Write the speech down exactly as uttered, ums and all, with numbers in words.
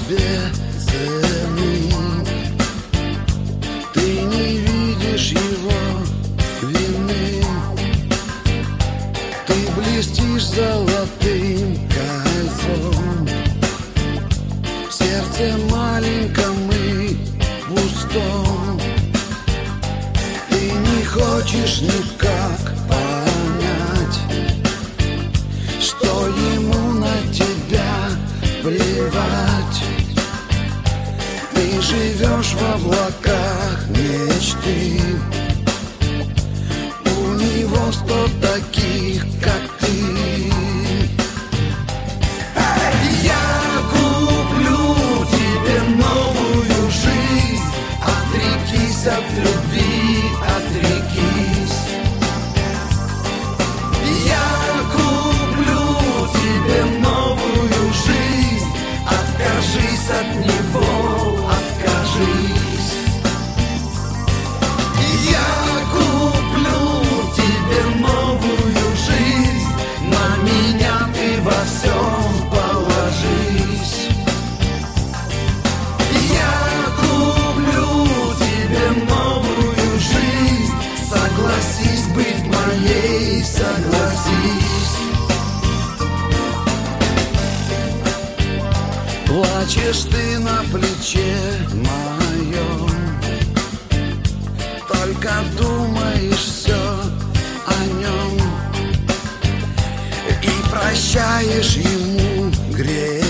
тебе цены. Ты не видишь его вины. Ты блестишь золотым кольцом в сердце маленьком и пустом. Ты не хочешь никак понять, что ему на тебя плевать. Ты живешь в облаках мечты. У него сто таких, как ты. Я куплю тебе новую жизнь. Отрекись от любви, отрекись. Я куплю тебе новую жизнь. Откажись от него, откажись. Я куплю тебе новую жизнь. На меня ты во всем положись. Я куплю тебе новую жизнь. Согласись быть моей, согласись. Плачешь ты на плече моем, только думаешь все о нем и прощаешь ему грех.